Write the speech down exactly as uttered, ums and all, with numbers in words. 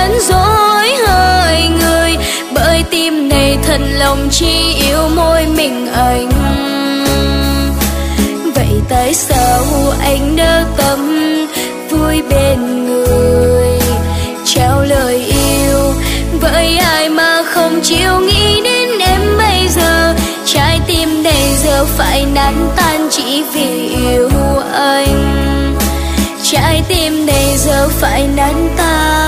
đến dối hơi người, bởi tim này thật lòng chỉ yêu mỗi mình anh. Vậy tại sao anh nỡ tâm vui bên người, trao lời yêu với ai mà không chịu nghĩ đến em bây giờ. Trái tim này giờ phải nát tan chỉ vì yêu anh, trái tim này giờ phải nát tan.